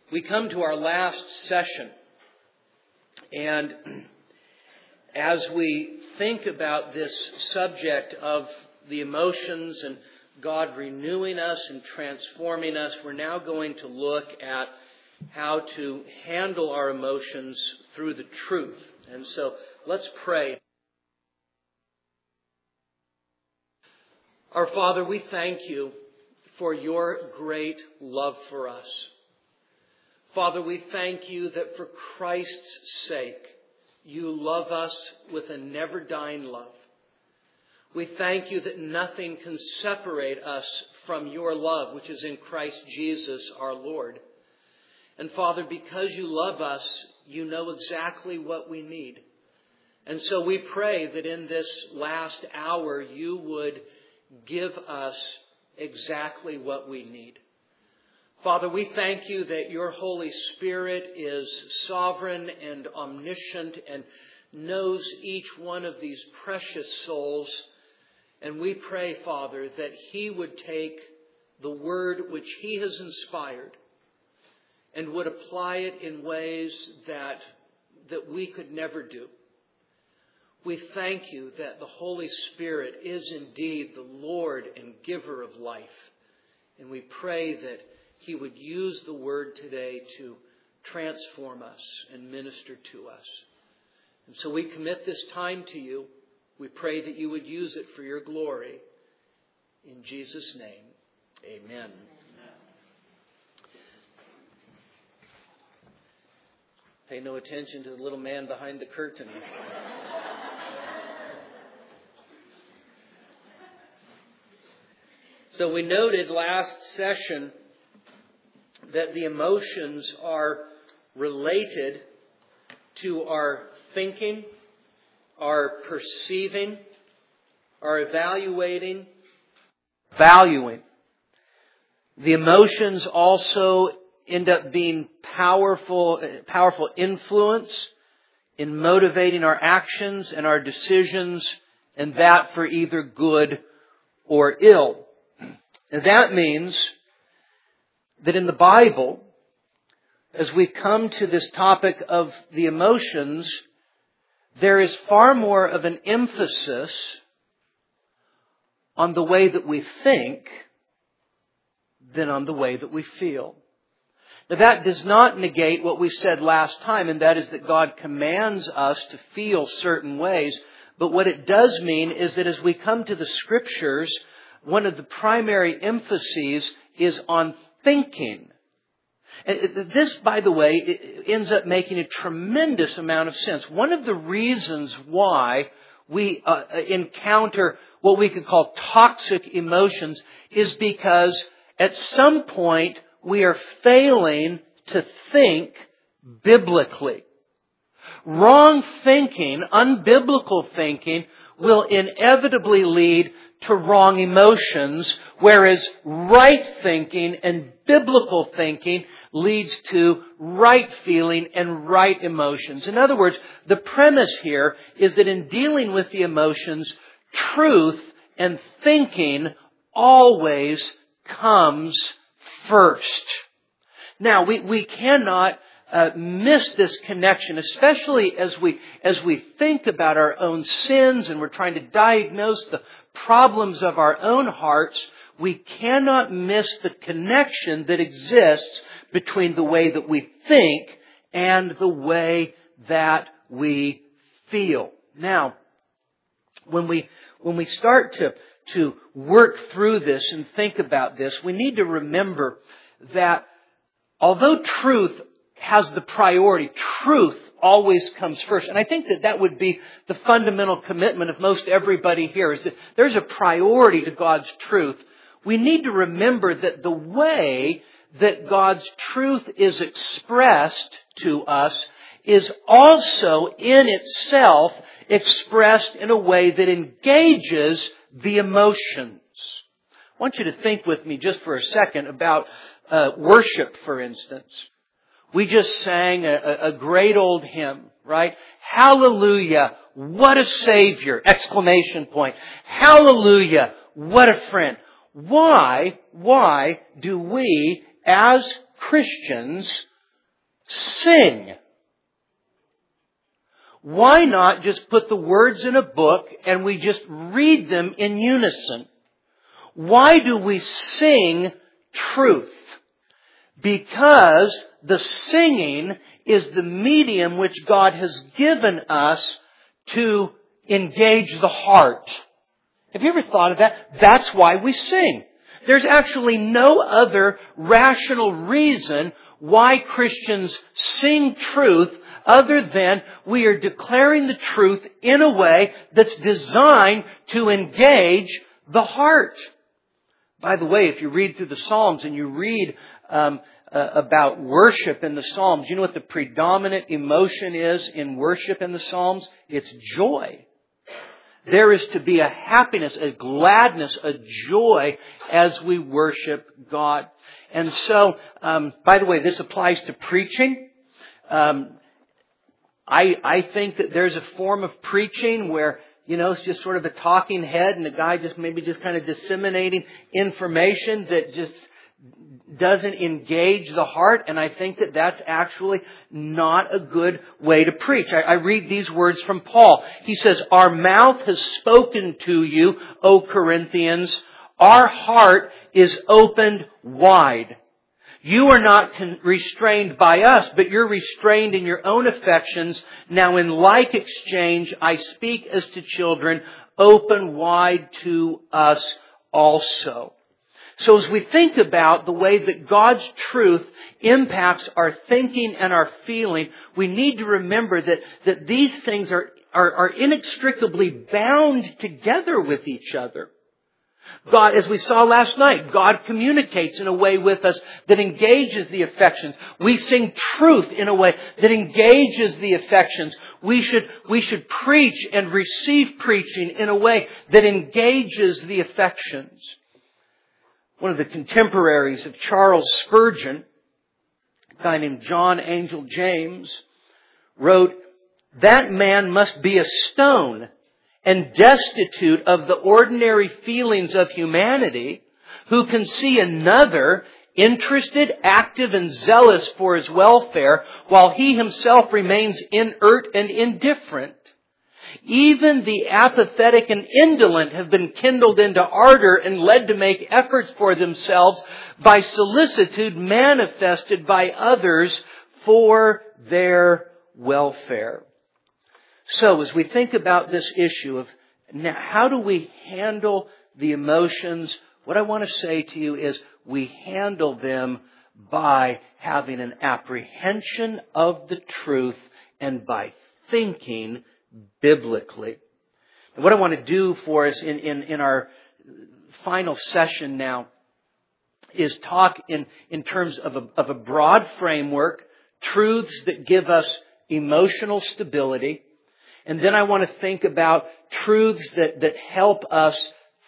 We come to our last session, and as we think about this subject of the emotions and God renewing us and transforming us, we're now going to look at how to handle our emotions through the truth. And so let's pray. Our Father, we thank you for your great love for us. Father, we thank you that for Christ's sake, you love us with a never-dying love. We thank you that nothing can separate us from your love, which is in Christ Jesus our Lord. And Father, because you love us, you know exactly what we need. And so we pray that in this last hour, you would give us exactly what we need. Father, we thank you that your Holy Spirit is sovereign and omniscient and knows each one of these precious souls. And we pray, Father, that he would take the word which he has inspired and would apply it in ways that we could never do. We thank you that the Holy Spirit is indeed the Lord and giver of life. And we pray that he would use the word today to transform us and minister to us. And so we commit this time to you. We pray that you would use it for your glory. In Jesus' name, amen. Pay no attention to the little man behind the curtain. So we noted last session that the emotions are related to our thinking, our perceiving, our evaluating, valuing. The emotions also end up being powerful influence in motivating our actions and our decisions, and that for either good or ill. And that means that in the Bible, as we come to this topic of the emotions, there is far more of an emphasis on the way that we think than on the way that we feel. Now that does not negate what we said last time, and that is that God commands us to feel certain ways. But what it does mean is that as we come to the Scriptures, one of the primary emphases is on thinking. This, by the way, ends up making a tremendous amount of sense. One of the reasons why we encounter what we could call toxic emotions is because at some point we are failing to think biblically. Wrong thinking, unbiblical thinking, will inevitably lead to wrong emotions, whereas right thinking and biblical thinking leads to right feeling and right emotions. In other words, the premise here is that in dealing with the emotions, truth and thinking always comes first. Now, we cannot miss this connection, especially as we think about our own sins and we're trying to diagnose the problems of our own hearts. We cannot miss the connection that exists between the way that we think and the way that we feel. Now, when we start to work through this and think about this, we need to remember that although truth has the priority, truth always comes first. And I think that would be the fundamental commitment of most everybody here, is that there's a priority to God's truth. We need to remember that the way that God's truth is expressed to us is also in itself expressed in a way that engages the emotions. I want you to think with me just for a second about worship, for instance. We just sang a great old hymn, right? Hallelujah, what a Savior! Exclamation point. Hallelujah, what a friend. Why do we, as Christians, sing? Why not just put the words in a book and we just read them in unison? Why do we sing truth? Because the singing is the medium which God has given us to engage the heart. Have you ever thought of that? That's why we sing. There's actually no other rational reason why Christians sing truth other than we are declaring the truth in a way that's designed to engage the heart. By the way, if you read through the Psalms and you read about worship in the Psalms, you know what the predominant emotion is in worship in the Psalms? It's joy. There is to be a happiness, a gladness, a joy as we worship God. And so, by the way, this applies to preaching. I think that there's a form of preaching where, it's just sort of a talking head and the guy just kind of disseminating information that just doesn't engage the heart. And I think that that's actually not a good way to preach. I read these words from Paul. He says, "Our mouth has spoken to you, O Corinthians. Our heart is opened wide. You are not restrained by us, but you're restrained in your own affections. Now in like exchange, I speak as to children, open wide to us also." So as we think about the way that God's truth impacts our thinking and our feeling, we need to remember that these things are inextricably bound together with each other. God, as we saw last night, God communicates in a way with us that engages the affections. We sing truth in a way that engages the affections. We should preach and receive preaching in a way that engages the affections. One of the contemporaries of Charles Spurgeon, a guy named John Angel James, wrote, "That man must be a stone and destitute of the ordinary feelings of humanity, who can see another interested, active, and zealous for his welfare, while he himself remains inert and indifferent. Even the apathetic and indolent have been kindled into ardor and led to make efforts for themselves by solicitude manifested by others for their welfare." So as we think about this issue of now, how do we handle the emotions, what I want to say to you is we handle them by having an apprehension of the truth and by thinking biblically. And what I want to do for us in our final session now is talk in terms of a broad framework, truths that give us emotional stability. And then I want to think about truths that help us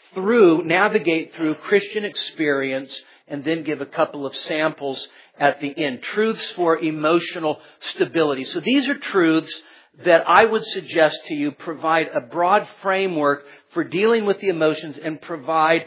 navigate through Christian experience, and then give a couple of samples at the end. Truths for emotional stability. So these are truths that I would suggest to you provide a broad framework for dealing with the emotions and provide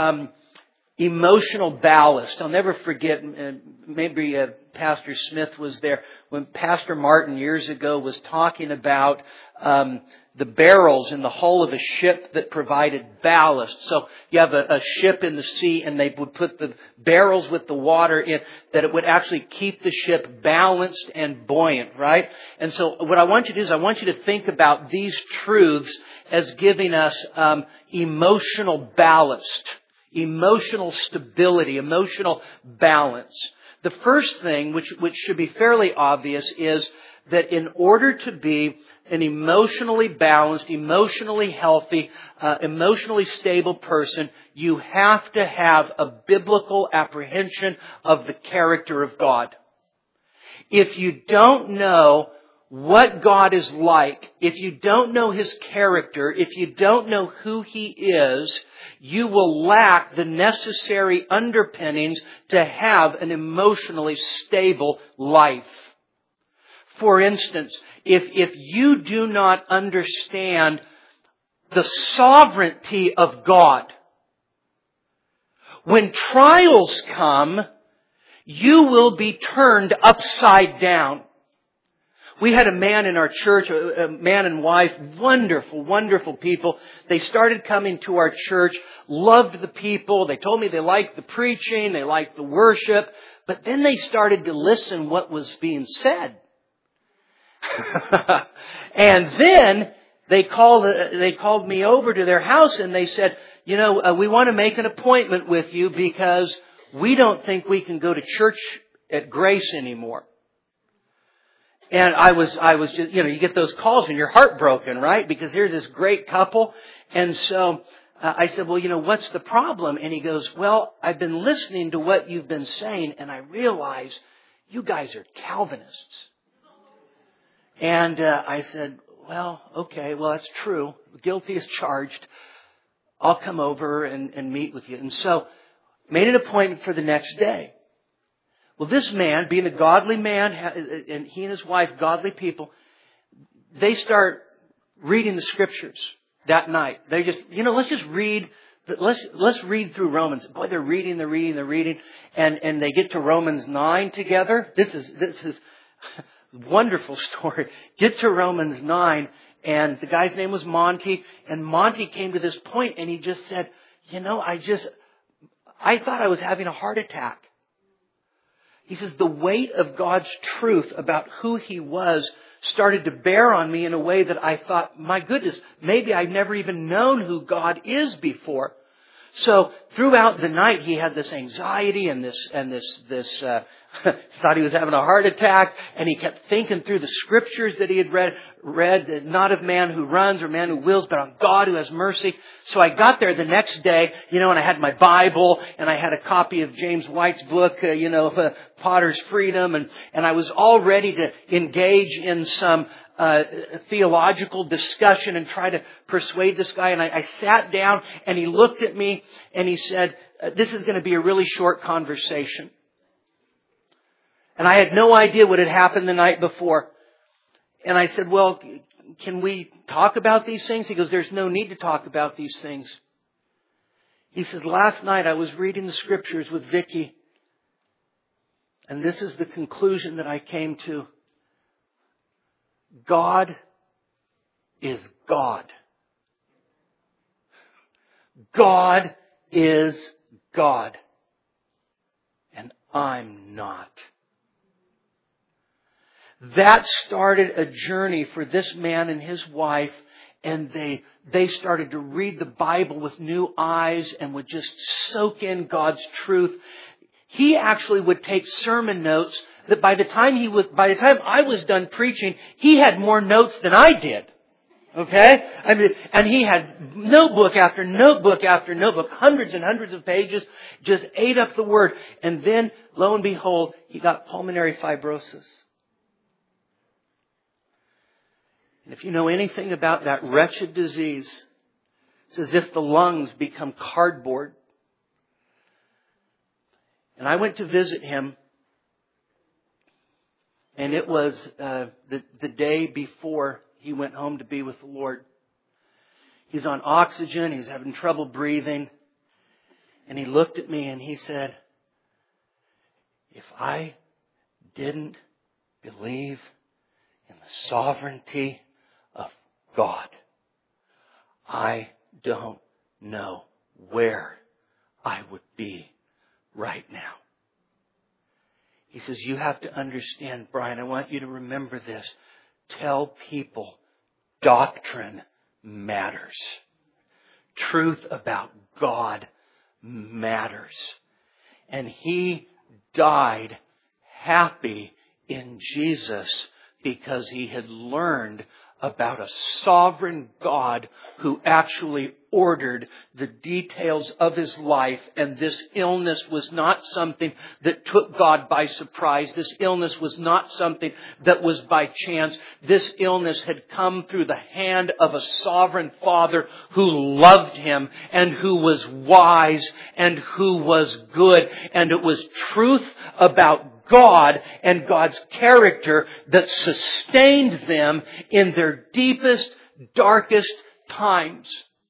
emotional ballast. I'll never forget, maybe Pastor Smith was there, when Pastor Martin years ago was talking about the barrels in the hull of a ship that provided ballast. So you have a ship in the sea and they would put the barrels with the water in, that it would actually keep the ship balanced and buoyant, right? And so what I want you to do is I want you to think about these truths as giving us emotional ballast, emotional stability, emotional balance. The first thing, which should be fairly obvious, is that in order to be an emotionally balanced, emotionally healthy, emotionally stable person, you have to have a biblical apprehension of the character of God. If you don't know what God is like, if you don't know His character, if you don't know who He is, you will lack the necessary underpinnings to have an emotionally stable life. For instance, if you do not understand the sovereignty of God, when trials come, you will be turned upside down. We had a man in our church, a man and wife, wonderful, wonderful people. They started coming to our church, loved the people. They told me they liked the preaching, they liked the worship. But then they started to listen what was being said. And then they called me over to their house and they said, we want to make an appointment with you because we don't think we can go to church at Grace anymore. And I was just, you get those calls and you're heartbroken, right? Because here's this great couple. And so I said, well, what's the problem? And he goes, well, I've been listening to what you've been saying and I realize you guys are Calvinists. And I said, well, okay, well, that's true. Guilty as charged. I'll come over and meet with you. And so made an appointment for the next day. Well, this man, being a godly man, and he and his wife, godly people, they start reading the Scriptures that night. They just, let's just read, let's read through Romans. Boy, they're reading. And they get to Romans 9 together. This is wonderful story. Get to Romans 9, and the guy's name was Monty, and Monty came to this point, and he just said, I thought I was having a heart attack. He says, the weight of God's truth about who He was started to bear on me in a way that I thought, my goodness, maybe I've never even known who God is before. So throughout the night, he had this anxiety and this thought he was having a heart attack, and he kept thinking through the Scriptures that he had read, not of man who runs or man who wills, but on God who has mercy. So I got there the next day, and I had my Bible, and I had a copy of James White's book, Potter's Freedom, and I was all ready to engage in some theological discussion and try to persuade this guy. And I sat down and he looked at me and he said, this is going to be a really short conversation. And I had no idea what had happened the night before. And I said, well, can we talk about these things? He goes, there's no need to talk about these things. He says, last night I was reading the Scriptures with Vicky, and this is the conclusion that I came to. God is God. God is God. And I'm not. That started a journey for this man and his wife, and they started to read the Bible with new eyes and would just soak in God's truth. He actually would take sermon notes that by the time I was done preaching, he had more notes than I did. Okay? And he had notebook after notebook after notebook, hundreds and hundreds of pages, just ate up the Word. And then, lo and behold, he got pulmonary fibrosis. And if you know anything about that wretched disease, it's as if the lungs become cardboard. And I went to visit him, and it was the day before he went home to be with the Lord. He's on oxygen, he's having trouble breathing, and he looked at me and he said, if I didn't believe in the sovereignty of God, I don't know where I would be right now. He says, you have to understand, Brian, I want you to remember this. Tell people doctrine matters. Truth about God matters. And he died happy in Jesus because he had learned about a sovereign God who actually ordered the details of his life. And this illness was not something that took God by surprise. This illness was not something that was by chance. This illness had come through the hand of a sovereign Father who loved him and who was wise and who was good. And it was truth about God and God's character that sustained them in their deepest, darkest times.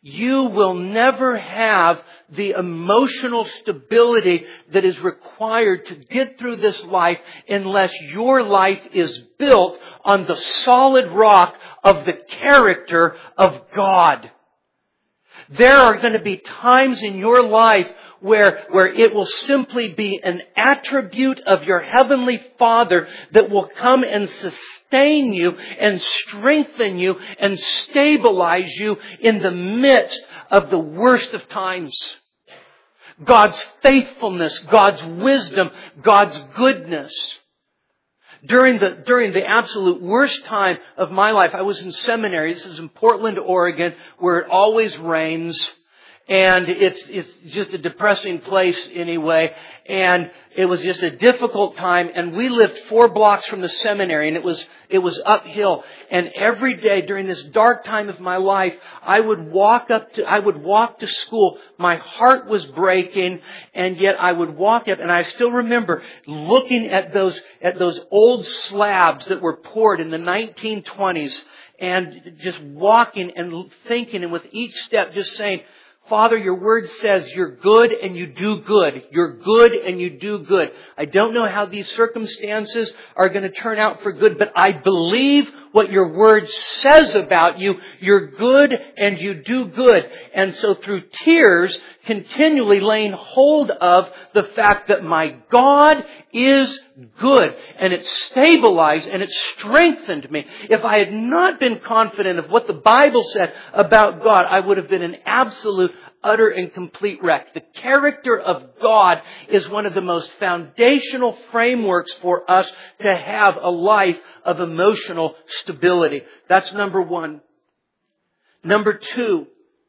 you will never have the emotional stability that is required to get through this life unless your life is built on the solid rock of the character of God. There are going to be times in your life where it will simply be an attribute of your Heavenly Father that will come and sustain you and strengthen you and stabilize you in the midst of the worst of times. God's faithfulness, God's wisdom, God's goodness. During the absolute worst time of my life, I was in seminary. This is in Portland, Oregon, where it always rains. And it's just a depressing place anyway. And it was just a difficult time. And we lived 4 blocks from the seminary, and it was uphill. And every day during this dark time of my life, I would walk to school. My heart was breaking, and yet I would walk up, and I still remember looking at those old slabs that were poured in the 1920s, and just walking and thinking, and with each step just saying, Father, your word says you're good and you do good. You're good and you do good. I don't know how these circumstances are going to turn out for good, but I believe what your word says about you. You're good and you do good. And so through tears, continually laying hold of the fact that my God is good. And it stabilized and it strengthened me. If I had not been confident of what the Bible said about God, I would have been an absolute, utter and complete wreck. The character of God is one of the most foundational frameworks for us to have a life of emotional stability. That's number 1. Number 2,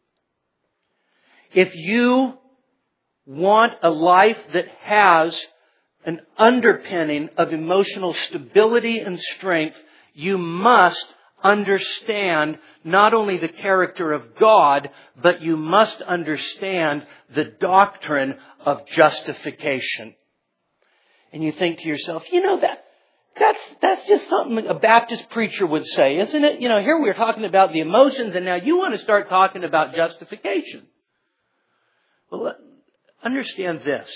if you want a life that has an underpinning of emotional stability and strength, you must understand not only the character of God, but you must understand the doctrine of justification. And you think to yourself, that's just something a Baptist preacher would say, isn't it? Here we're talking about the emotions, and now you want to start talking about justification. Well, understand this.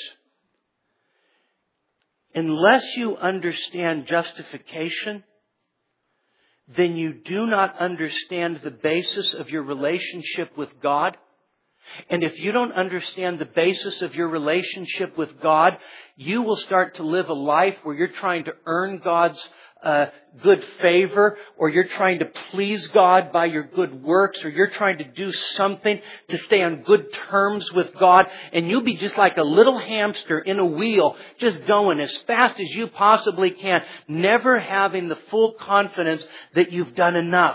Unless you understand justification, then you do not understand the basis of your relationship with God. And if you don't understand the basis of your relationship with God, you will start to live a life where you're trying to earn God's good favor, or you're trying to please God by your good works, or you're trying to do something to stay on good terms with God, and you'll be just like a little hamster in a wheel, just going as fast as you possibly can, never having the full confidence that you've done enough.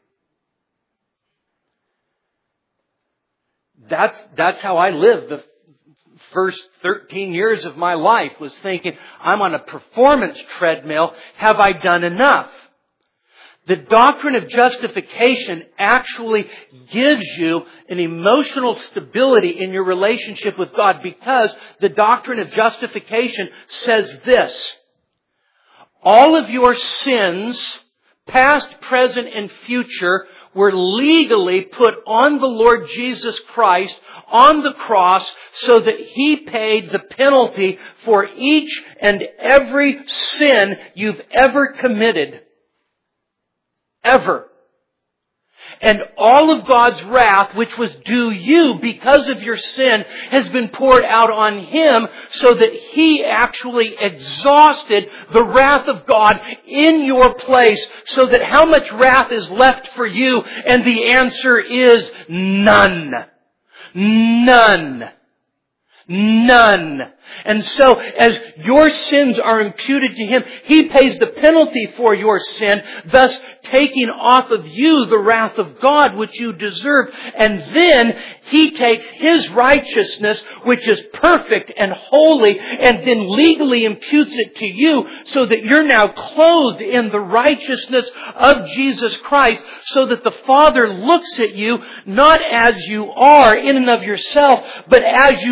That's how I lived the first 13 years of my life, was thinking, I'm on a performance treadmill. Have I done enough? The doctrine of justification actually gives you an emotional stability in your relationship with God, because the doctrine of justification says this: all of your sins, past, present, and future, were legally put on the Lord Jesus Christ on the cross, so that He paid the penalty for each and every sin you've ever committed. Ever. And all of God's wrath, which was due you because of your sin, has been poured out on Him, so that He actually exhausted the wrath of God in your place, so that how much wrath is left for you? And the answer is none. None. None. And so, as your sins are imputed to Him, He pays the penalty for your sin, thus taking off of you the wrath of God which you deserve. And then He takes His righteousness, which is perfect and holy, and then legally imputes it to you, so that you're now clothed in the righteousness of Jesus Christ, so that the Father looks at you not as you are in and of yourself, but as you are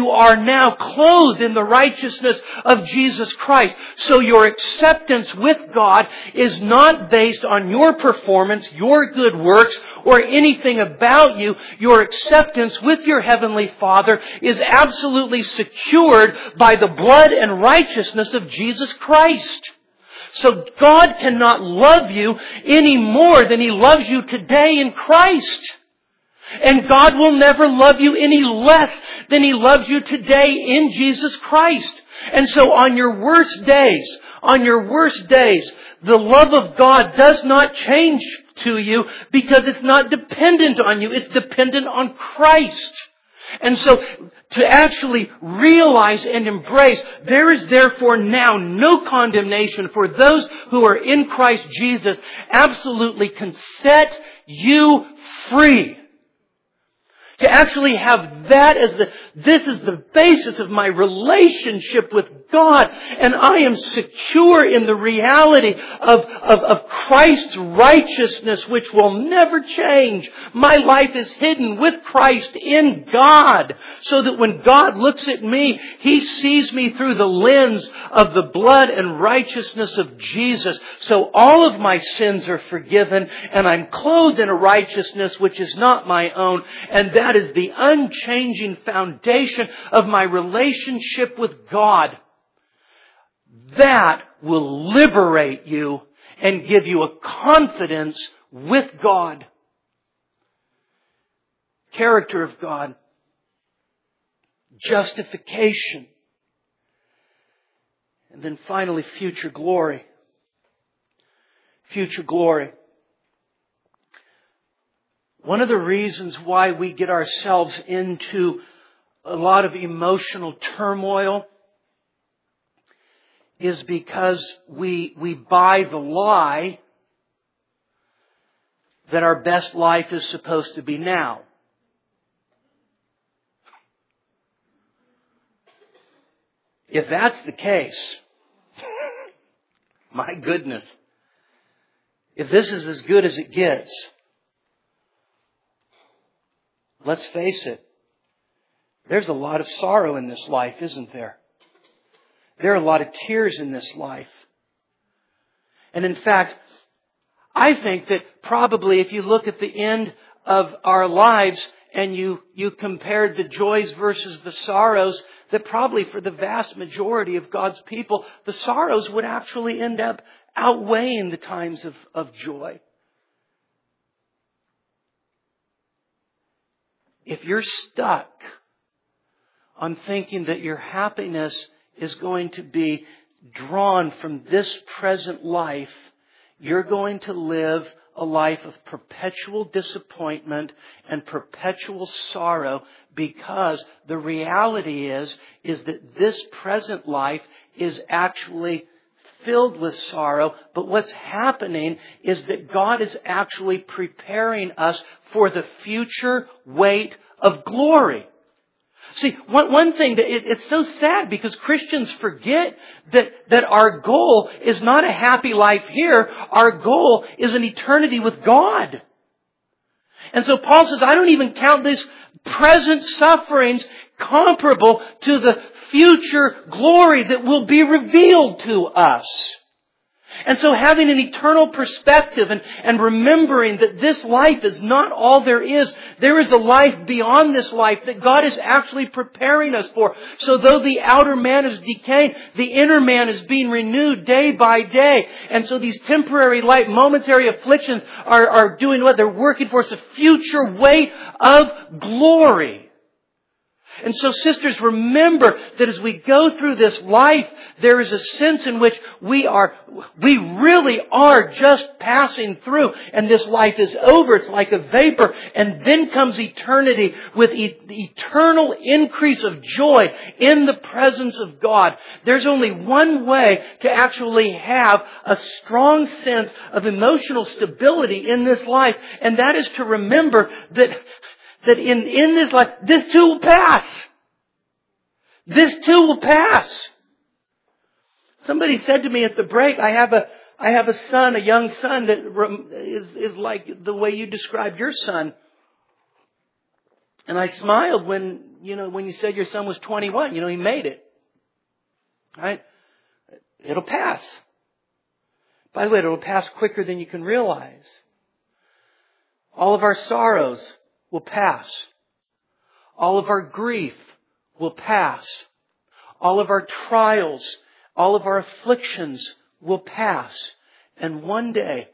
now clothed in the righteousness of Jesus Christ. So your acceptance with God is not based on your performance, your good works, or anything about you. Your acceptance with your Heavenly Father is absolutely secured by the blood and righteousness of Jesus Christ. So God cannot love you any more than He loves you today in Christ. And God will never love you any less than He loves you today in Jesus Christ. And so on your worst days, the love of God does not change to you because it's not dependent on you. It's dependent on Christ. And so to actually realize and embrace, there is therefore now no condemnation for those who are in Christ Jesus, absolutely can set you free. To actually have that as this is the basis of my relationship with God. And I am secure in the reality of Christ's righteousness, which will never change. My life is hidden with Christ in God. So that when God looks at me, He sees me through the lens of the blood and righteousness of Jesus. So all of my sins are forgiven, and I'm clothed in a righteousness which is not my own. And that is the unchanging foundation of my relationship with God. That will liberate you and give you a confidence with God. Character of God. Justification. And then finally, future glory. Future glory. One of the reasons why we get ourselves into a lot of emotional turmoil is because we buy the lie that our best life is supposed to be now. If that's the case, my goodness, if this is as good as it gets, let's face it, there's a lot of sorrow in this life, isn't there? There are a lot of tears in this life. And in fact, I think that probably if you look at the end of our lives and you compared the joys versus the sorrows, that probably for the vast majority of God's people, the sorrows would actually end up outweighing the times of joy. If you're stuck on thinking that your happiness is going to be drawn from this present life, you're going to live a life of perpetual disappointment and perpetual sorrow, because the reality is that this present life is actually filled with sorrow. But what's happening is that God is actually preparing us for the future weight of glory. See, one thing that it's so sad because Christians forget that our goal is not a happy life here. Our goal is an eternity with God. And so Paul says, I don't even count these present sufferings comparable to the future glory that will be revealed to us. And so having an eternal perspective and remembering that this life is not all there is a life beyond this life that God is actually preparing us for. So though the outer man is decaying, the inner man is being renewed day by day. And so these temporary light, momentary afflictions are doing what? They're working for us a future weight of glory. And so, sisters, remember that as we go through this life, there is a sense in which we really are just passing through, and this life is over. It's like a vapor. And then comes eternity with eternal increase of joy in the presence of God. There's only one way to actually have a strong sense of emotional stability in this life, and that is to remember that in this life, this too will pass. This too will pass. Somebody said to me at the break, I have a son, a young son that is like the way you described your son. And I smiled when you said your son was 21. He made it. Right? It'll pass. By the way, it'll pass quicker than you can realize. All of our sorrows will pass. All of our grief will pass. All of our trials, all of our afflictions will pass. And one day,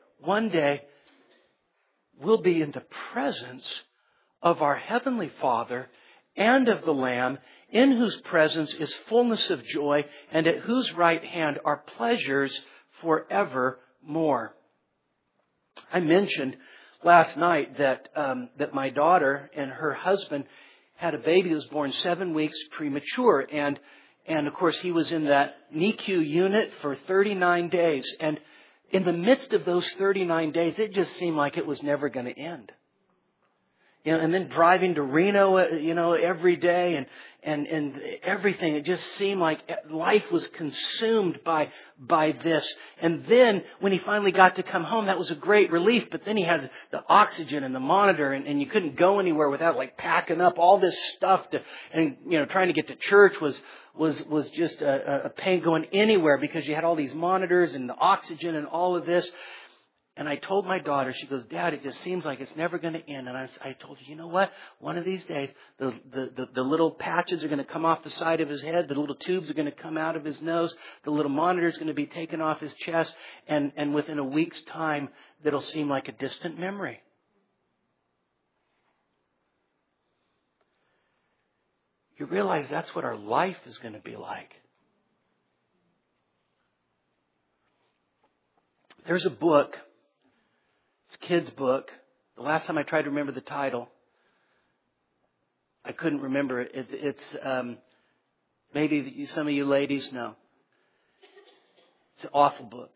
we'll be in the presence of our Heavenly Father and of the Lamb, in whose presence is fullness of joy, and at whose right hand are pleasures forevermore. I mentioned last night that my daughter and her husband had a baby who was born 7 weeks premature, and of course he was in that NICU unit for 39 days, and in the midst of those 39 days, it just seemed like it was never going to end. And then driving to Reno, every day and everything. It just seemed like life was consumed by this. And then when he finally got to come home, that was a great relief. But then he had the oxygen and the monitor, and you couldn't go anywhere without packing up all this stuff trying to get to church was just a pain going anywhere because you had all these monitors and the oxygen and all of this. And I told my daughter, she goes, Dad, it just seems like it's never going to end. And I told her, you know what? One of these days, the little patches are going to come off the side of his head. The little tubes are going to come out of his nose. The little monitor is going to be taken off his chest. And within a week's time, that'll seem like a distant memory. You realize that's what our life is going to be like. There's a book. It's a kid's book. The last time I tried to remember the title, I couldn't remember it. It's maybe some of you ladies know. It's an awful book.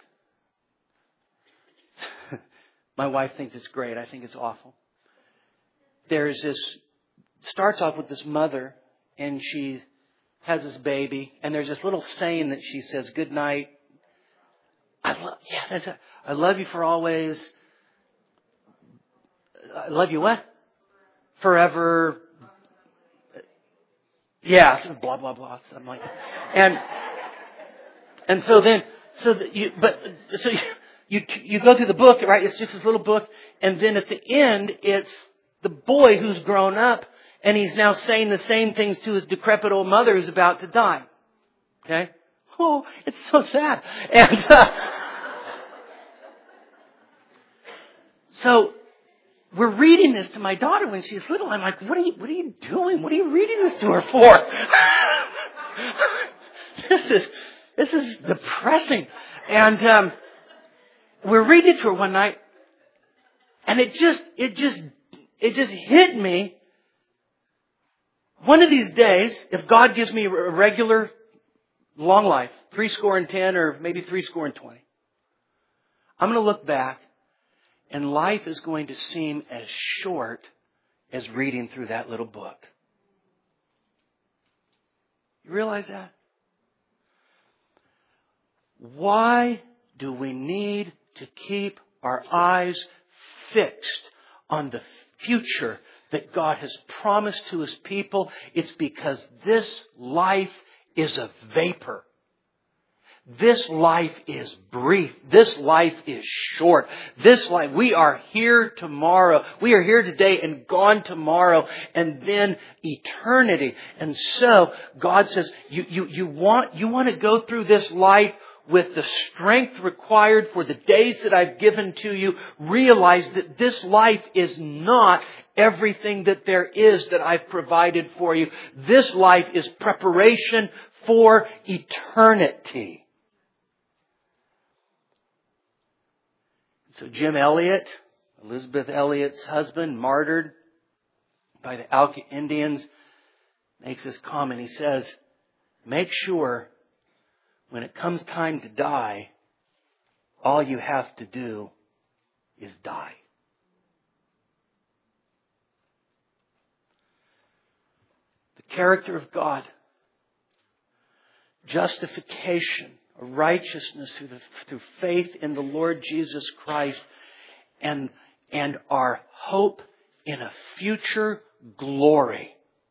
My wife thinks it's great. I think it's awful. There's this, starts off with this mother, and she has this baby, and there's this little saying that she says, good night. I love you for always. I love you what? Forever. Yeah, blah, blah, blah. Something like that. And so then, you go through the book, right? It's just this little book. And then at the end, it's the boy who's grown up, and he's now saying the same things to his decrepit old mother who's about to die. Okay? Oh, it's so sad. And so we're reading this to my daughter when she's little. I'm like, what are you doing? What are you reading this to her for? This is depressing. And we're reading it to her one night, and it just hit me. One of these days, if God gives me a regular long life, 70 or maybe 20, I'm going to look back, and life is going to seem as short as reading through that little book. You realize that? Why do we need to keep our eyes fixed on the future that God has promised to His people? It's because this life is a vapor. This life is brief. This life is short. This life, we are here tomorrow. We are here today and gone tomorrow, and then eternity. And so God says, you want to go through this life with the strength required for the days that I've given to you. Realize that this life is not everything that there is that I've provided for you. This life is preparation for eternity. So Jim Elliot, Elizabeth Elliot's husband, martyred by the Auca Indians, makes this comment. He says, make sure when it comes time to die, all you have to do is die. The character of God, justification, righteousness through faith in the Lord Jesus Christ, and our hope in a future glory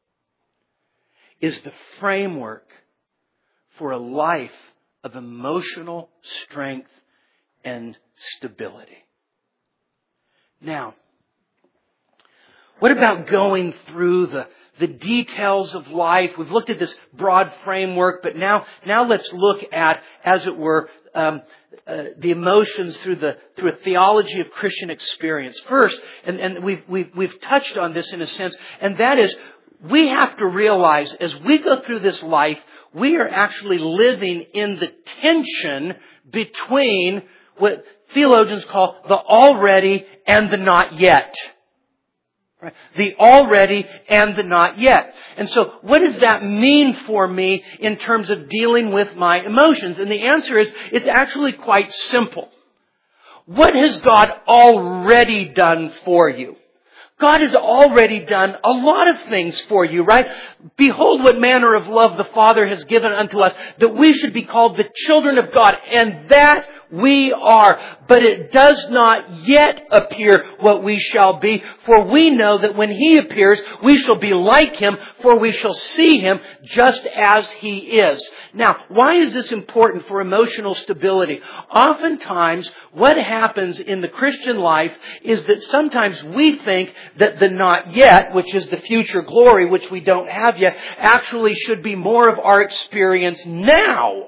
is the framework for a life of emotional strength and stability. Now, what about going through the details of life? We've looked at this broad framework, but now let's look at, as it were, the emotions through a theology of Christian experience. First, and we've touched on this in a sense, and that is, we have to realize as we go through this life, we are actually living in the tension between what theologians call the already and the not yet. Right? The already and the not yet. And so what does that mean for me in terms of dealing with my emotions? And the answer is, it's actually quite simple. What has God already done for you? God has already done a lot of things for you, right? Behold what manner of love the Father has given unto us, that we should be called the children of God, and that we are. But it does not yet appear what we shall be, for we know that when He appears, we shall be like Him, for we shall see Him just as He is. Now, why is this important for emotional stability? Oftentimes, what happens in the Christian life is that sometimes we think that the not yet, which is the future glory, which we don't have yet, actually should be more of our experience now.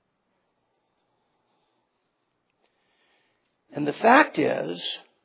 And the fact is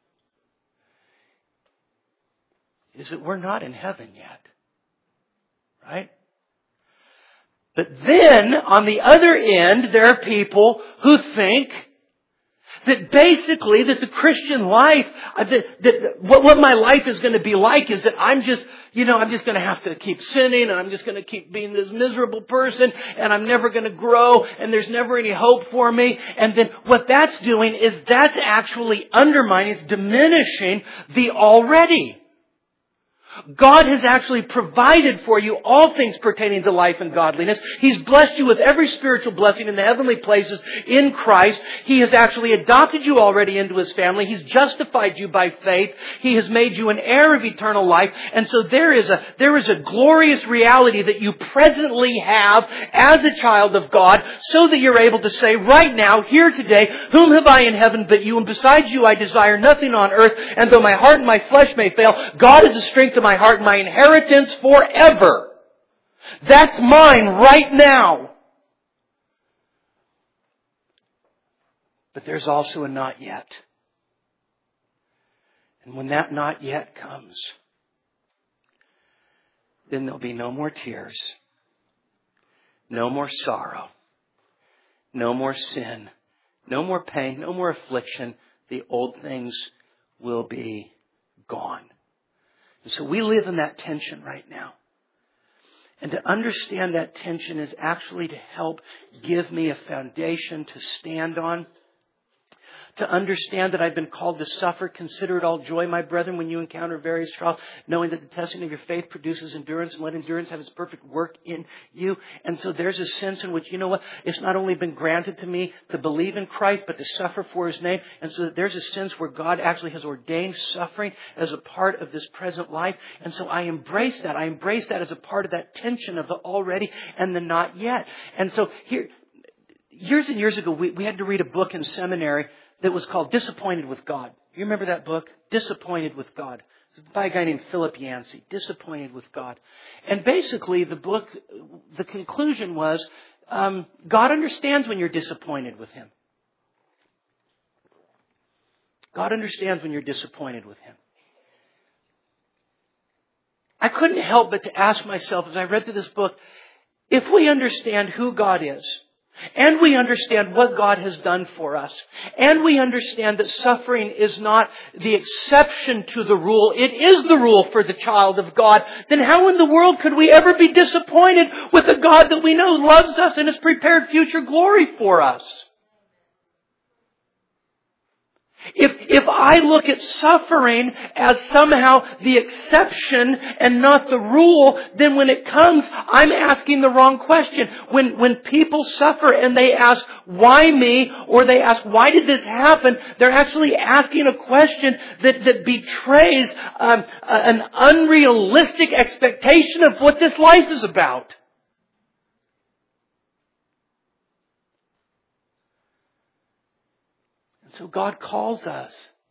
that we're not in heaven yet. Right? But then, on the other end, there are people who think that basically that the Christian life, that what my life is going to be like is that I'm just going to have to keep sinning, and I'm just going to keep being this miserable person, and I'm never going to grow, and there's never any hope for me. And then what that's doing is that's actually undermining, it's diminishing the already. God has actually provided for you all things pertaining to life and godliness. He's blessed you with every spiritual blessing in the heavenly places in Christ. He has actually adopted you already into His family. He's justified you by faith. He has made you an heir of eternal life. And so there is a glorious reality that you presently have as a child of God, so that you're able to say right now, here today, whom have I in heaven but you? And besides you I desire nothing on earth. And though my heart and my flesh may fail, God is the strength of my heart, my inheritance forever. That's mine right now. But there's also a not yet. And when that not yet comes, then there'll be no more tears, no more sorrow, no more sin, no more pain, no more affliction. The old things will be gone. And so we live in that tension right now. And to understand that tension is actually to help give me a foundation to stand on. To understand that I've been called to suffer. Consider it all joy, my brethren, when you encounter various trials, knowing that the testing of your faith produces endurance, and let endurance have its perfect work in you. And so there's a sense in which, you know what, it's not only been granted to me to believe in Christ, but to suffer for His name. And so there's a sense where God actually has ordained suffering as a part of this present life. And so I embrace that. I embrace that as a part of that tension of the already and the not yet. And so here, years and years ago, we had to read a book in seminary that was called Disappointed with God. You remember that book? Disappointed with God. It was by a guy named Philip Yancey. Disappointed with God. And basically the book, the conclusion was, God understands when you're disappointed with Him. God understands when you're disappointed with Him. I couldn't help but to ask myself as I read through this book, if we understand who God is, and we understand what God has done for us, and we understand that suffering is not the exception to the rule, it is the rule for the child of God, then how in the world could we ever be disappointed with a God that we know loves us and has prepared future glory for us? If I look at suffering as somehow the exception and not the rule, then when it comes, I'm asking the wrong question. When people suffer and they ask, why me? Or they ask, why did this happen? They're actually asking a question that betrays an unrealistic expectation of what this life is about. So God calls us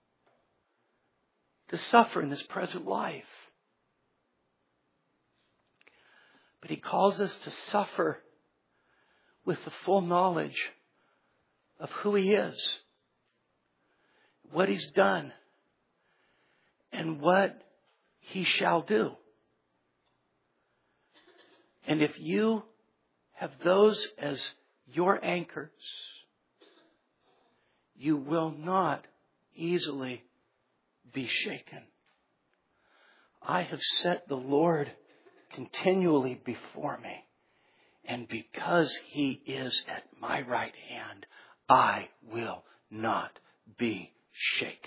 to suffer in this present life. But He calls us to suffer with the full knowledge of who He is, what He's done, and what He shall do. And if you have those as your anchors, you will not easily be shaken. I have set the Lord continually before me, and because He is at my right hand, I will not be shaken.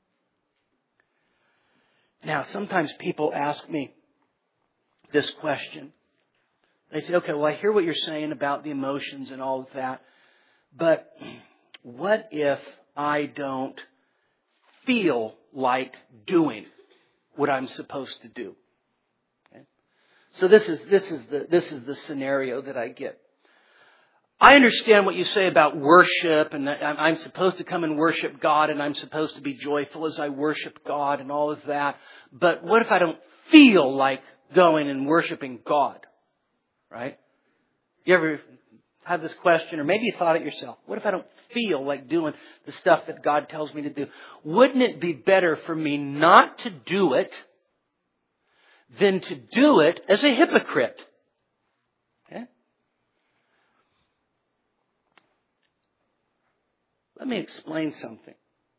Now, sometimes people ask me this question. They say, okay, well, I hear what you're saying about the emotions and all of that, but what if I don't feel like doing what I'm supposed to do? Okay? So this is the scenario that I get. I understand what you say about worship, and that I'm supposed to come and worship God, and I'm supposed to be joyful as I worship God and all of that. But what if I don't feel like going and worshiping God? Right? You ever had this question, or maybe you thought it yourself. What if I don't feel like doing the stuff that God tells me to do? Wouldn't it be better for me not to do it than to do it as a hypocrite? Okay? Let me explain something.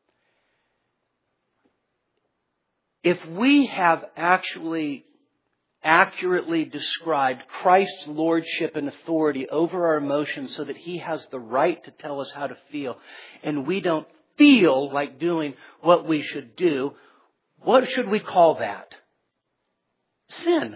If we have actually accurately described Christ's lordship and authority over our emotions so that He has the right to tell us how to feel, and we don't feel like doing what we should do, what should we call that? Sin.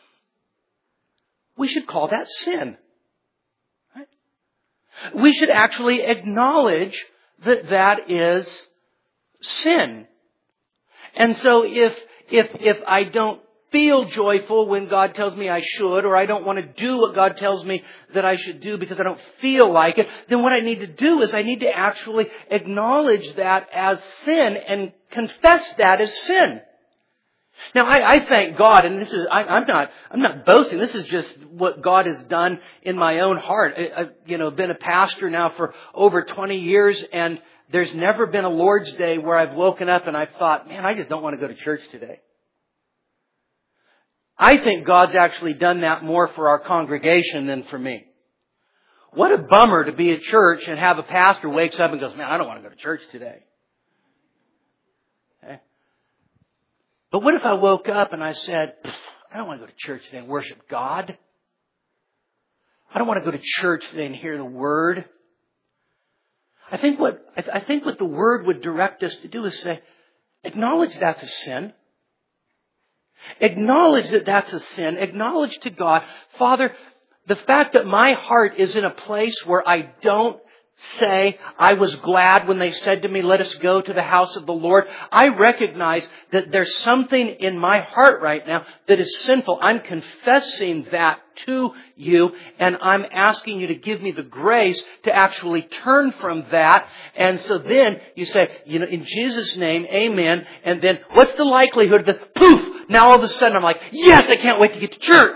We should call that sin. Right? We should actually acknowledge that that is sin. And so if I don't feel joyful when God tells me I should, or I don't want to do what God tells me that I should do because I don't feel like it, then what I need to do is I need to actually acknowledge that as sin and confess that as sin. Now I thank God, and this is I'm not boasting. This is just what God has done in my own heart. I've been a pastor now for over 20 years, and there's never been a Lord's Day where I've woken up and I've thought, man, I just don't want to go to church today. I think God's actually done that more for our congregation than for me. What a bummer to be at church and have a pastor wakes up and goes, man, I don't want to go to church today. Okay? But what if I woke up and I said, I don't want to go to church today and worship God. I don't want to go to church today and hear the Word. I think what the Word would direct us to do is say, acknowledge that's a sin. Acknowledge that that's a sin. Acknowledge to God, Father, the fact that my heart is in a place where I don't say, I was glad when they said to me, let us go to the house of the Lord. I recognize that there's something in my heart right now that is sinful. I'm confessing that to you, and I'm asking you to give me the grace to actually turn from that. And so then you say, in Jesus' name, amen. And then what's the likelihood that poof, now all of a sudden I'm like, yes, I can't wait to get to church.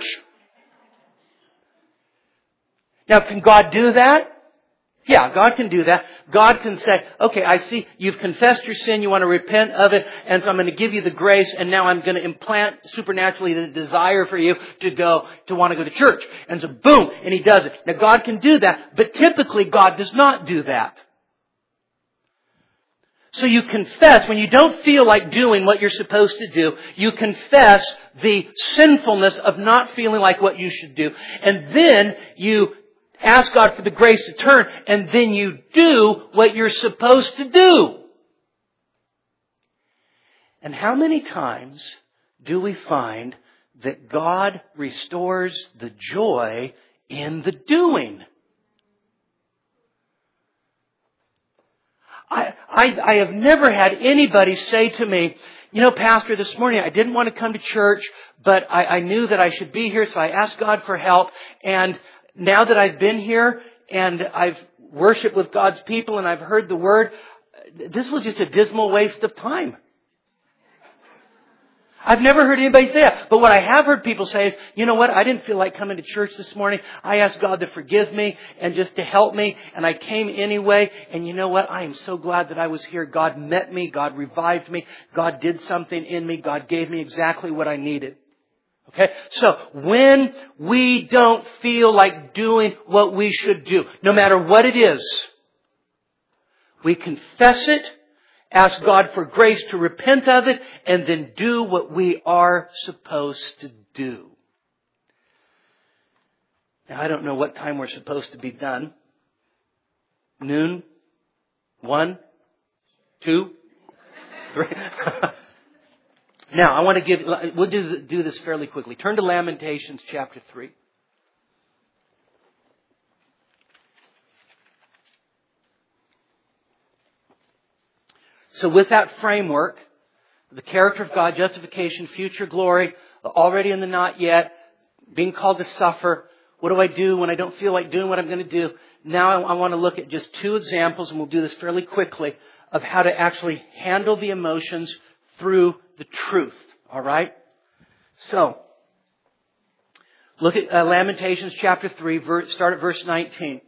Now, can God do that? Yeah, God can do that. God can say, okay, I see you've confessed your sin, you want to repent of it, and so I'm going to give you the grace, and now I'm going to implant supernaturally the desire for you to want to go to church. And so boom, and He does it. Now God can do that, but typically God does not do that. So you confess, when you don't feel like doing what you're supposed to do, you confess the sinfulness of not feeling like what you should do, and then you ask God for the grace to turn, and then you do what you're supposed to do. And how many times do we find that God restores the joy in the doing? I have never had anybody say to me, you know, Pastor, this morning I didn't want to come to church, but I knew that I should be here, so I asked God for help. And now that I've been here and I've worshiped with God's people and I've heard the Word, this was just a dismal waste of time. I've never heard anybody say that. But what I have heard people say is, you know what, I didn't feel like coming to church this morning. I asked God to forgive me and just to help me. And I came anyway. And you know what, I am so glad that I was here. God met me. God revived me. God did something in me. God gave me exactly what I needed. Okay? So when we don't feel like doing what we should do, no matter what it is, we confess it, ask God for grace to repent of it, and then do what we are supposed to do. Now, I don't know what time we're supposed to be done. Noon? 1? 2? 3? Now, I want to we'll do this fairly quickly. Turn to Lamentations chapter 3. So with that framework, the character of God, justification, future glory, already in the not yet, being called to suffer, what do I do when I don't feel like doing what I'm going to do? Now I want to look at just 2 examples, and we'll do this fairly quickly, of how to actually handle the emotions through the truth. All right? So, look at Lamentations chapter 3, start at verse 19.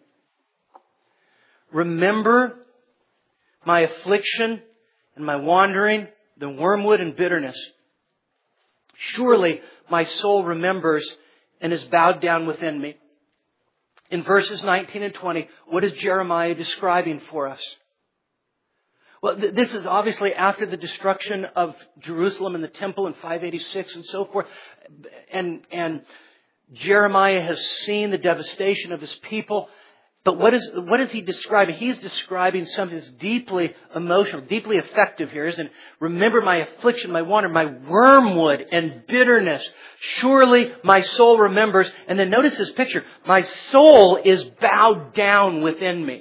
Remember my affliction and my wandering, the wormwood and bitterness. Surely my soul remembers and is bowed down within me. In verses 19 and 20, what is Jeremiah describing for us? Well, this is obviously after the destruction of Jerusalem and the temple in 586 and so forth. And Jeremiah has seen the devastation of his people. But what is he describing? He's describing something that's deeply emotional, deeply effective here, isn't it? Remember my affliction, my wander, my wormwood and bitterness. Surely my soul remembers. And then notice this picture. My soul is bowed down within me.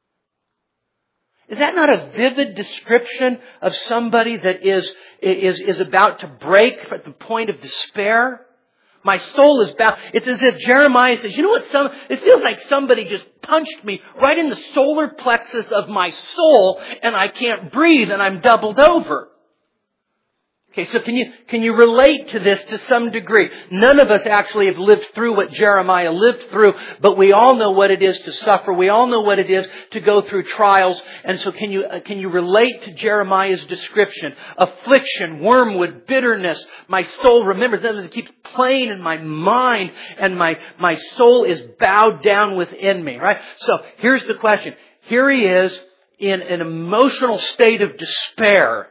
Is that not a vivid description of somebody that is about to break at the point of despair? My soul is bowed. It's as if Jeremiah says, you know what? It feels like somebody just punched me right in the solar plexus of my soul, and I can't breathe, and I'm doubled over. Okay, so can you relate to this to some degree? None of us actually have lived through what Jeremiah lived through, but we all know what it is to suffer. We all know what it is to go through trials. And so can you relate to Jeremiah's description? Affliction, wormwood, bitterness. My soul remembers. It keeps playing in my mind, and my soul is bowed down within me, right? So here's the question. Here he is in an emotional state of despair.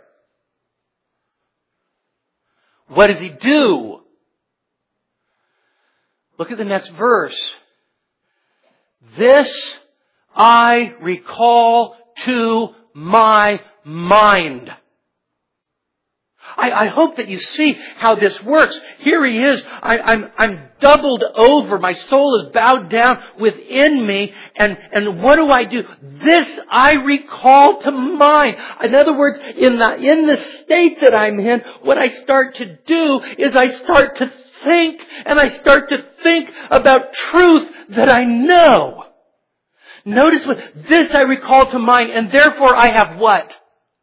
What does he do? Look at the next verse. This I recall to my mind. I hope that you see how this works. Here he is. I'm doubled over. My soul is bowed down within me. And what do? This I recall to mind. In other words, in the state that I'm in, what I start to do is I start to think, and I start to think about truth that I know. Notice what this I recall to mind, and therefore I have what?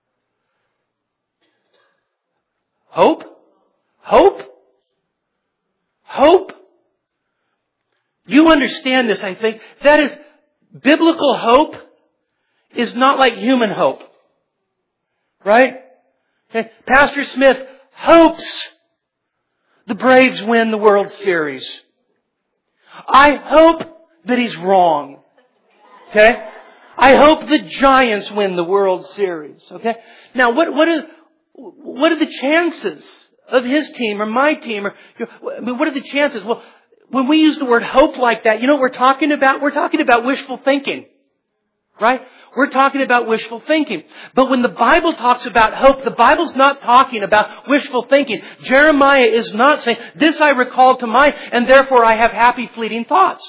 Hope? Hope? Hope? You understand this, I think. That is, biblical hope is not like human hope. Right? Okay. Pastor Smith hopes the Braves win the World Series. I hope that he's wrong. Okay? I hope the Giants win the World Series. Okay? Now, what are the chances of his team or my team? What are the chances? Well, when we use the word hope like that, you know what we're talking about? We're talking about wishful thinking. Right? We're talking about wishful thinking. But when the Bible talks about hope, the Bible's not talking about wishful thinking. Jeremiah is not saying, this I recall to mind, and therefore I have happy fleeting thoughts.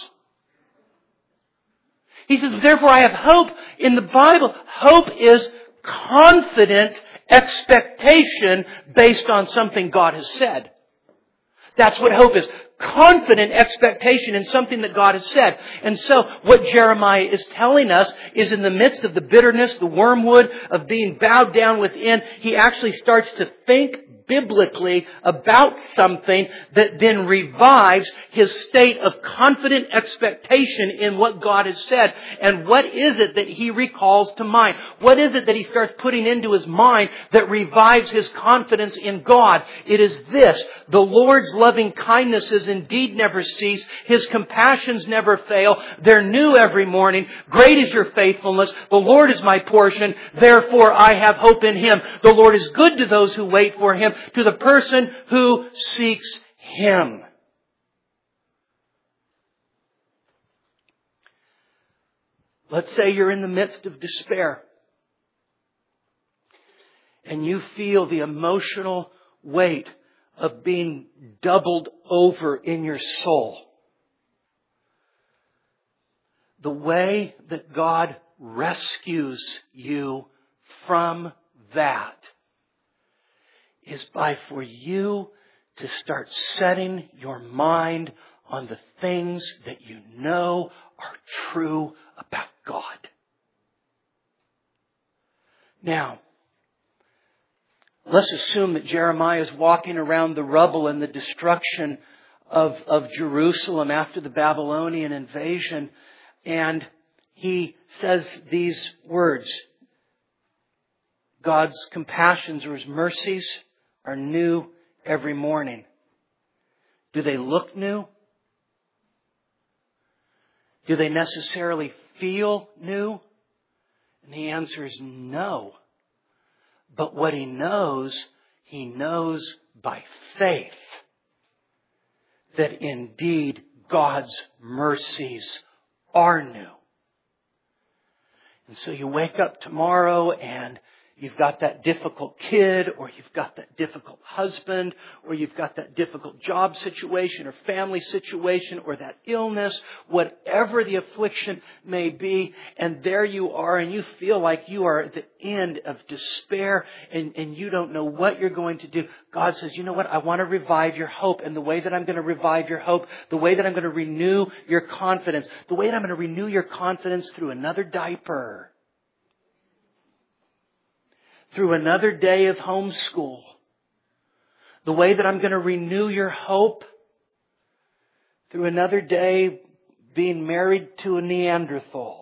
He says, therefore I have hope. In the Bible, hope is confident expectation based on something God has said. That's what hope is. Confident expectation in something that God has said. And so what Jeremiah is telling us is in the midst of the bitterness, the wormwood of being bowed down within, he actually starts to think biblically about something that then revives his state of confident expectation in what God has said. And what is it that he recalls to mind? What is it that he starts putting into his mind that revives his confidence in God? It is this: the Lord's loving kindnesses indeed never cease. His compassions never fail. They're new every morning. Great is your faithfulness. The Lord is my portion. Therefore I have hope in Him. The Lord is good to those who wait for Him, to the person who seeks Him. Let's say you're in the midst of despair and you feel the emotional weight of being doubled over in your soul. The way that God rescues you from that is for you to start setting your mind on the things that you know are true about God. Now, let's assume that Jeremiah is walking around the rubble and the destruction of Jerusalem after the Babylonian invasion, and he says these words: God's compassions or His mercies are new every morning. Do they look new? Do they necessarily feel new? And the answer is no. But what he knows by faith that indeed God's mercies are new. And so you wake up tomorrow and you've got that difficult kid, or you've got that difficult husband, or you've got that difficult job situation or family situation, or that illness, whatever the affliction may be. And there you are, and you feel like you are at the end of despair, and you don't know what you're going to do. God says, you know what? I want to revive your hope. And the way that I'm going to revive your hope, the way that I'm going to renew your confidence, the way that I'm going to renew your confidence through another diaper, through another day of homeschool, the way that I'm going to renew your hope through another day being married to a Neanderthal,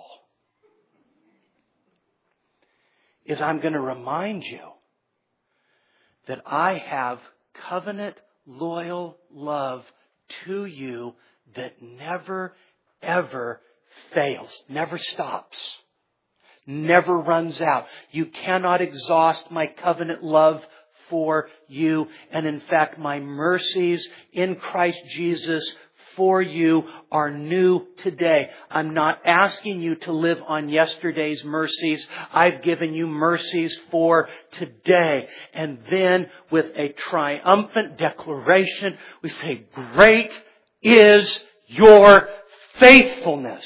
is I'm going to remind you that I have covenant, loyal love to you that never, ever fails, never stops, never runs out. You cannot exhaust my covenant love for you. And in fact, my mercies in Christ Jesus for you are new today. I'm not asking you to live on yesterday's mercies. I've given you mercies for today. And then with a triumphant declaration, we say, great is your faithfulness.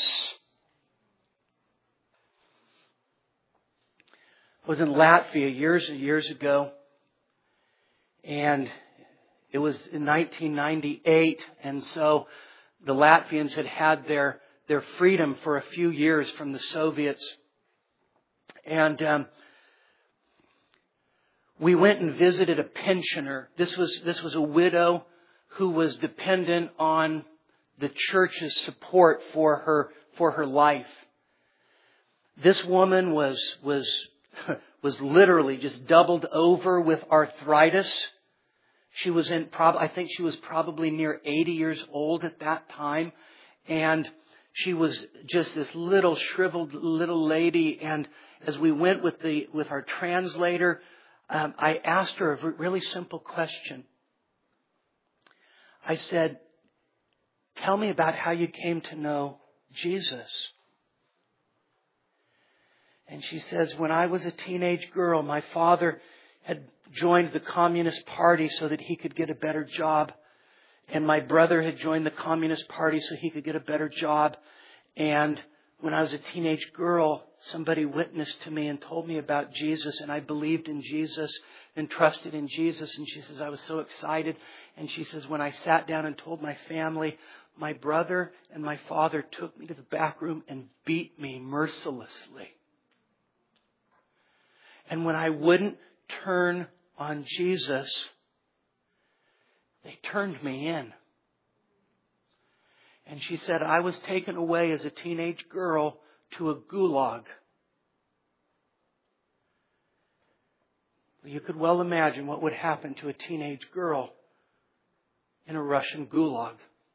I was in Latvia years and years ago, and it was in 1998, and so the Latvians had their freedom for a few years from the Soviets. And we went and visited a pensioner. This was a widow who was dependent on the church's support for her life. This woman was literally just doubled over with arthritis. She was I think she was probably near 80 years old at that time. And she was just this little shriveled little lady. And as we went with our translator, I asked her a really simple question. I said, tell me about how you came to know Jesus. And she says, when I was a teenage girl, my father had joined the Communist Party so that he could get a better job. And my brother had joined the Communist Party so he could get a better job. And when I was a teenage girl, somebody witnessed to me and told me about Jesus. And I believed in Jesus and trusted in Jesus. And she says, I was so excited. And she says, when I sat down and told my family, my brother and my father took me to the back room and beat me mercilessly. And when I wouldn't turn on Jesus, they turned me in. And she said, I was taken away as a teenage girl to a gulag. You could well imagine what would happen to a teenage girl in a Russian gulag.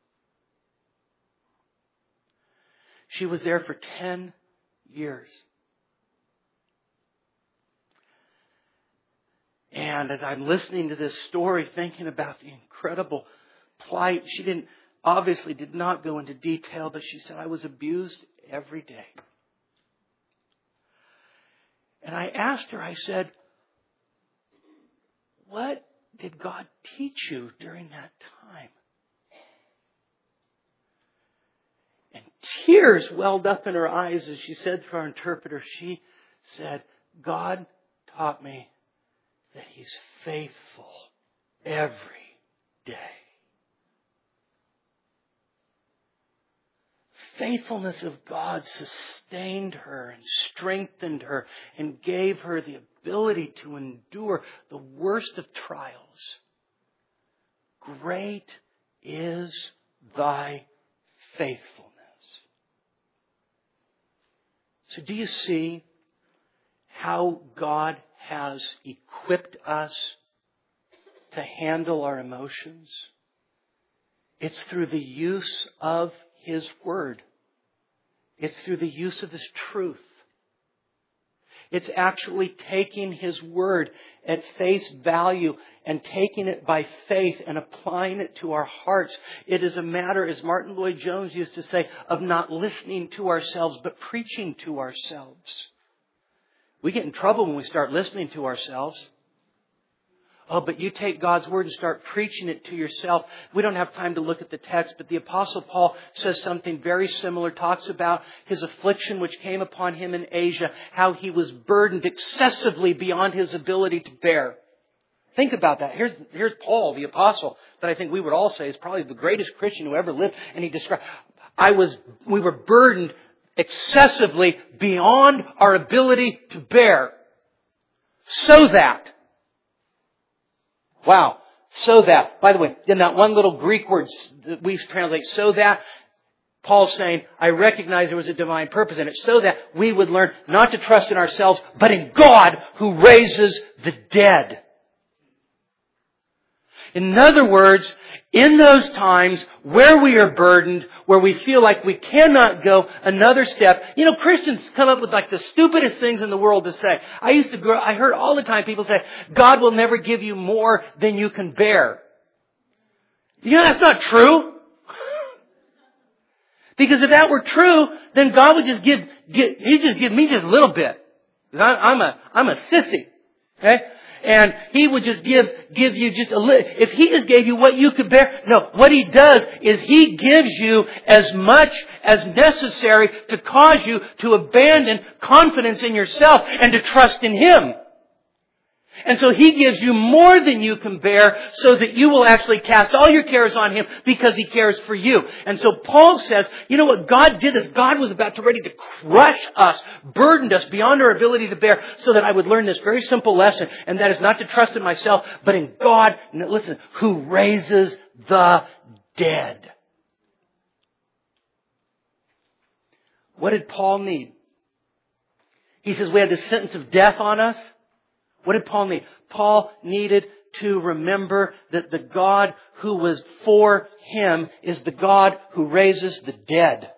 She was there for 10 years. And as I'm listening to this story, thinking about the incredible plight, she obviously did not go into detail, but she said, I was abused every day. And I asked her, I said, what did God teach you during that time? And tears welled up in her eyes as she said to our interpreter, she said, God taught me that He's faithful every day. Faithfulness of God sustained her and strengthened her and gave her the ability to endure the worst of trials. Great is thy faithfulness. So do you see how God has equipped us to handle our emotions? It's through the use of His Word. It's through the use of His truth. It's actually taking His Word at face value and taking it by faith and applying it to our hearts. It is a matter, as Martin Lloyd-Jones used to say, of not listening to ourselves, but preaching to ourselves. We get in trouble when we start listening to ourselves. Oh, but you take God's Word and start preaching it to yourself. We don't have time to look at the text, but the Apostle Paul says something very similar, talks about his affliction which came upon him in Asia, how he was burdened excessively beyond his ability to bear. Think about that. Here's Paul, the Apostle, that I think we would all say is probably the greatest Christian who ever lived. And he described, we were burdened excessively beyond our ability to bear. So that. Wow. So that. By the way, in that one little Greek word that we translate, so that, Paul's saying, I recognize there was a divine purpose in it, so that we would learn not to trust in ourselves, but in God who raises the dead. In other words, in those times where we are burdened, where we feel like we cannot go another step, Christians come up with like the stupidest things in the world to say. I heard all the time people say, God will never give you more than you can bear. That's not true. Because if that were true, then God would just He'd just give me just a little bit. Because I'm a sissy. Okay? And He would just give you just a little. If He just gave you what you could bear. No, what He does is He gives you as much as necessary to cause you to abandon confidence in yourself and to trust in Him. And so He gives you more than you can bear so that you will actually cast all your cares on Him because He cares for you. And so Paul says, what God did is God was about to ready to crush us, burdened us beyond our ability to bear so that I would learn this very simple lesson. And that is not to trust in myself, but in God, listen, who raises the dead. What did Paul need? He says we had the sentence of death on us. What did Paul need? Paul needed to remember that the God who was for him is the God who raises the dead.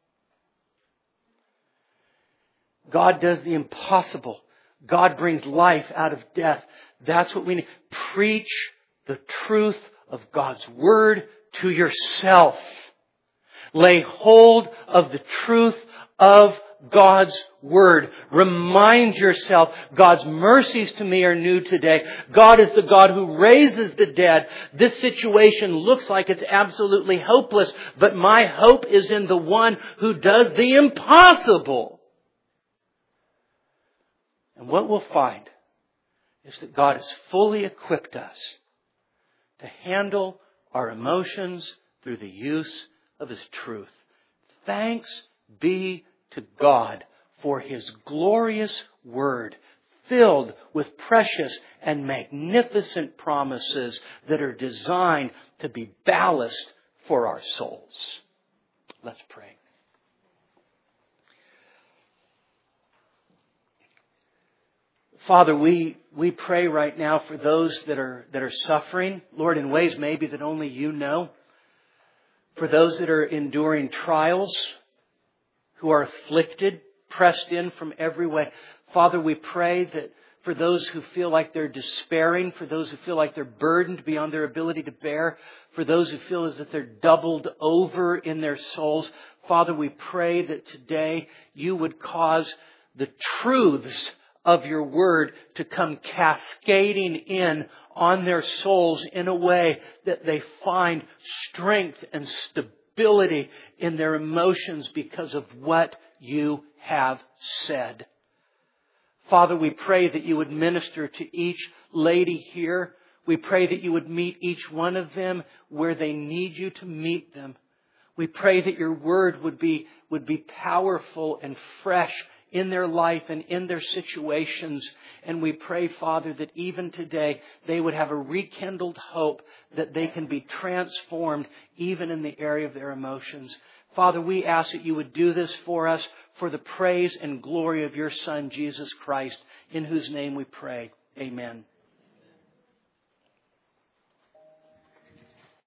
God does the impossible. God brings life out of death. That's what we need. Preach the truth of God's Word to yourself. Lay hold of the truth of God's Word. Remind yourself, God's mercies to me are new today. God is the God who raises the dead. This situation looks like it's absolutely hopeless, but my hope is in the one who does the impossible. And what we'll find is that God has fully equipped us to handle our emotions through the use of His truth. Thanks be to God for His glorious Word, filled with precious and magnificent promises that are designed to be ballast for our souls. Let's pray. Father, we pray right now for those that are suffering, Lord, in ways maybe that only You know. For those that are enduring trials, who are afflicted, pressed in from every way. Father, we pray that for those who feel like they're despairing, for those who feel like they're burdened beyond their ability to bear, for those who feel as if they're doubled over in their souls, Father, we pray that today You would cause the truths of Your Word to come cascading in on their souls in a way that they find strength and stability in their emotions because of what You have said. Father, we pray that You would minister to each lady here. We pray that You would meet each one of them where they need You to meet them. We pray that Your Word would be powerful and fresh in their life and in their situations. And we pray, Father, that even today they would have a rekindled hope that they can be transformed even in the area of their emotions. Father, we ask that You would do this for us for the praise and glory of Your Son, Jesus Christ, in whose name we pray. Amen.